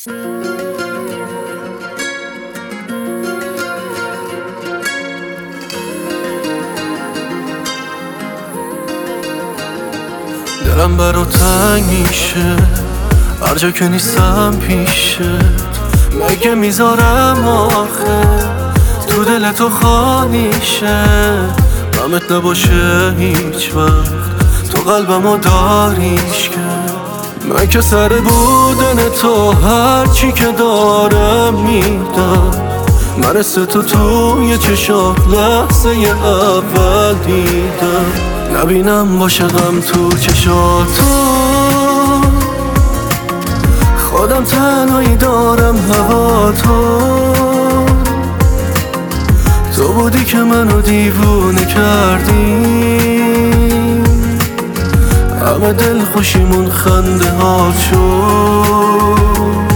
دلم برا تنگ میشه هر جا که نیستم پیشه. مگه میذارم آخه تو دل تو خانیشه؟ غمت نباشه هیچ وقت تو قلبمو داریش کرد. من که سر بودن تو هرچی که دارم میدم. من تو توی چشات لحظه اول دیدم. نبینم باشه غم تو چشاتو، خودم تنهایی دارم هوا تو بودی که منو دیوونه کردی. همه دل خوشیمون خنده ها شد.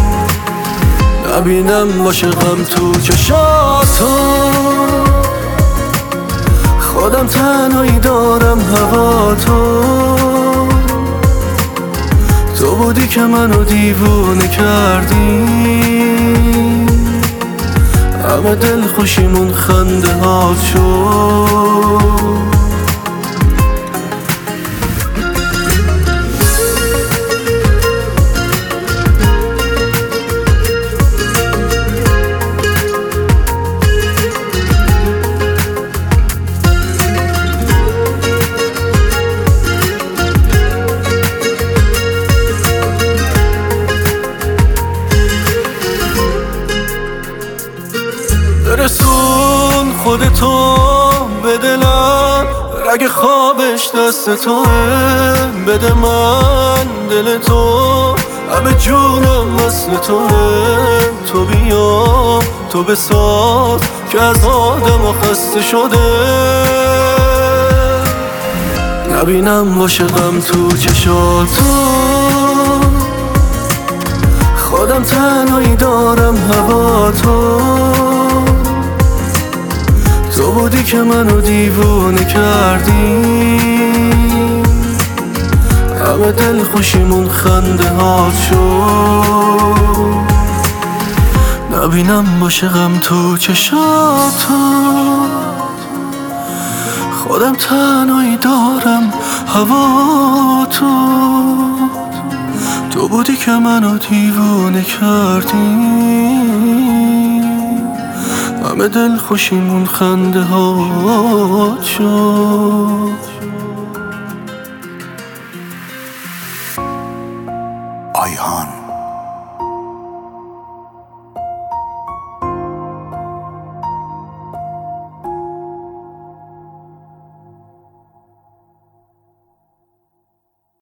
نبینم باشه غم تو چشاتو، خودم تنهایی دارم هوا تو بودی که منو دیوونه کردی. همه دل خوشیمون خنده ها شد. برسون خودتو به دلم، رگ خوابش دست توه. بده من دل تو، همه جونم مثل توه. تو بیا تو بساز که از آدم خسته شده. نبینم باشه غم تو چشاتو، خودم تنهایی دارم هوا تو بودی که منو دیوونه کردی. همه دل خوشیمون خنده ها شد. نبینم باشه غم تو چشاتو، خودم تنهایی دارم هوا تو بودی که منو دیوونه کردی. همه دل خوشیمون خنده ها شد.